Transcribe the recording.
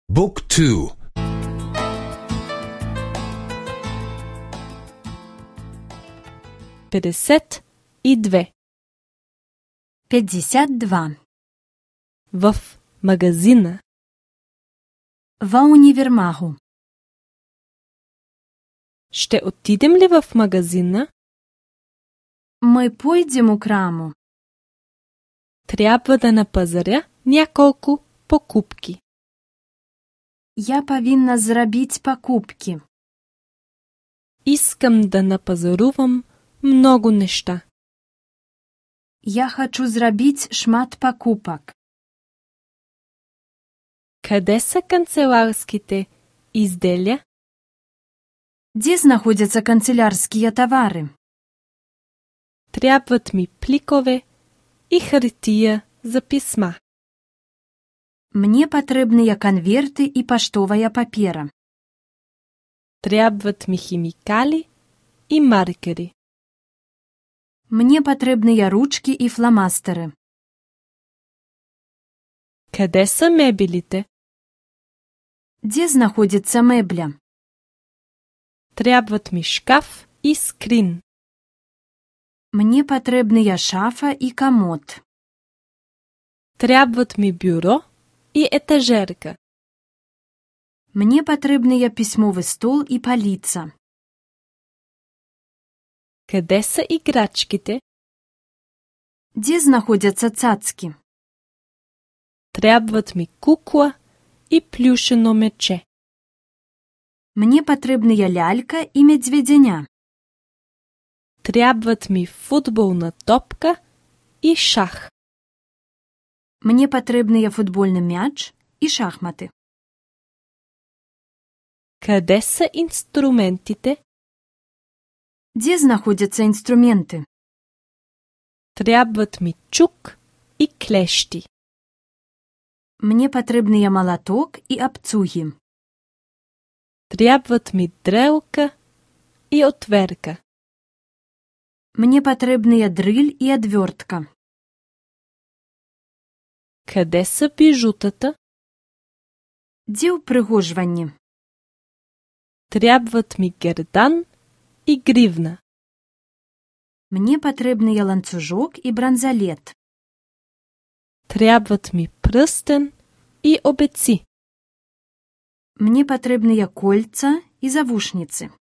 بوك تو 52 52. в магазина. Ва универмагу. Ще отидем ли в магазина? Ми пойдем у краму. Трябва да напазаря няколко покупки. Я павінна зрабіць пакупки. Искам да напазарувам много неща. Я хачу зрабіць шмат пакупак. Къде са канцеларските изделия? Дзе знаходзяцца канцелярскія тавары? Трябват ми пликове и хартия за писма. Мне патрэбныя канверты і паштовая папера. Трябват ми химикали и маркери. Мне патрэбныя ручкі і фламастери. Къде са мебелите? Дзе знаходзіцца мэбля? Трябват ми шкаф и скрин. Мне патрэбныя шафа і камод. Трябват ми бюро и етажерка. Мне патрэбныя пісьмовы стол і паліца. Къде са играчките? Дзе знаходзяцца цацкі? Трябват ми кукла и плюшено мече. Мне патрэбныя лялька і медведзяня. Трябват ми футболна топка и шах. Мне патрэбныя футбольны мяч і шахматы. Къде са инструментите? Дзе знаходзяцца інструменты? Трябват ми чук и клещи. Мне патрэбныя малаток і абцугі. Трябват ми дрелка и отверка. Мне патрэбныя дрыль і адвёртка. Къде са бижутата? Дзе ўпрыгожванні? Трябват ми гердан и гривна. Мне патрэбныя ланцужок і бранзалет. Трябват ми пръстен и обеци. Мне патрэбныя кольца і завушніцы.